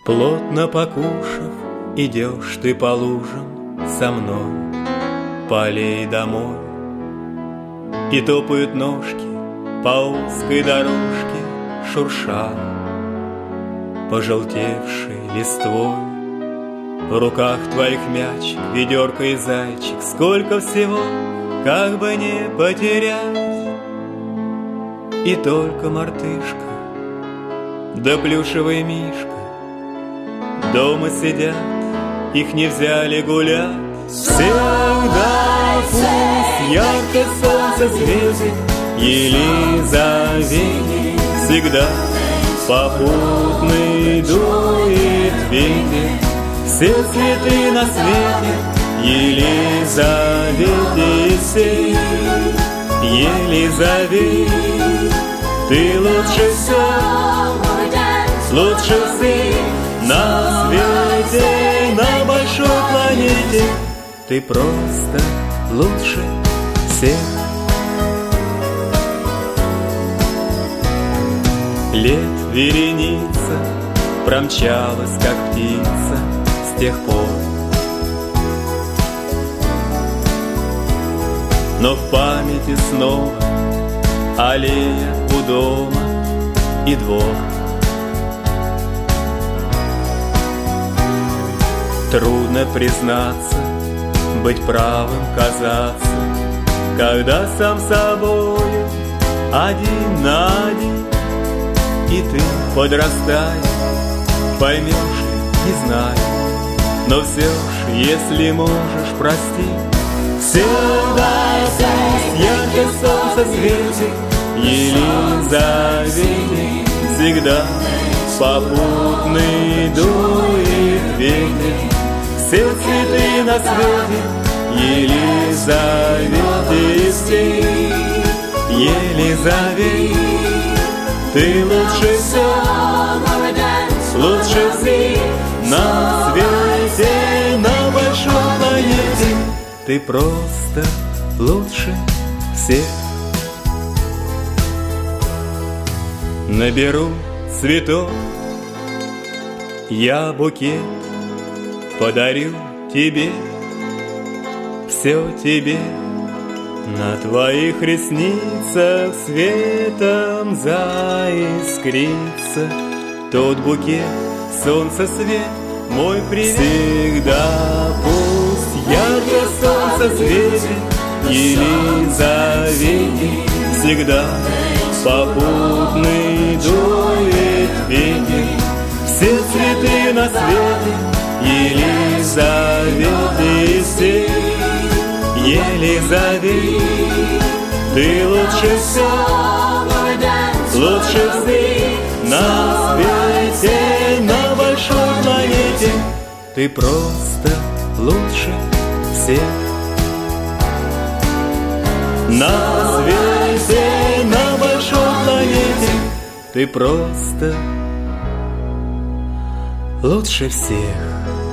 Плотно покушав, идешь ты по лужам со мной, по аллее домой. И топают ножки по узкой дорожке, шурша пожелтевшей листвой. В руках твоих мячик, ведерко и зайчик, сколько всего, как бы не потерять. И только мартышка, да плюшевый мишка дома сидят, их не взяли гулять. Всегда пусть ярко солнце светит Елизавете, всегда попутный дует ветер. Все цветы на свете Елизавете все. Елизавета, ты лучше все, лучше всех на свете, на большой планете. Ты просто лучше всех. Лет вереница промчалась, как птица, с тех пор. Но в памяти снова аллея у дома и двор. Трудно признаться, быть правым казаться, когда сам собою один на один. И ты, подрастая, поймешь ли, не знаю, но все ж, если можешь, прости. Всегда пусть ярко солнце светит Елизавете, всегда попутный дует ветер. Все цветы на свете Елизавете все. Елизавета, ты лучше все, лучше всех на свете, на большой планете. Ты просто лучше всех. Наберу цветов, я букет подарю тебе, все тебе. На твоих ресницах светом заискрится тот букет, солнце свет, мой привет. Всегда пусть ярко солнце светит Елизавете, всегда попутный дует ветер. Все цветы на свете Елизавете все. Елизавета, ты лучше все, лучше всех на свете, на большой планете. Ты просто лучше всех. На свете, на большой планете. Ты просто лучше всех.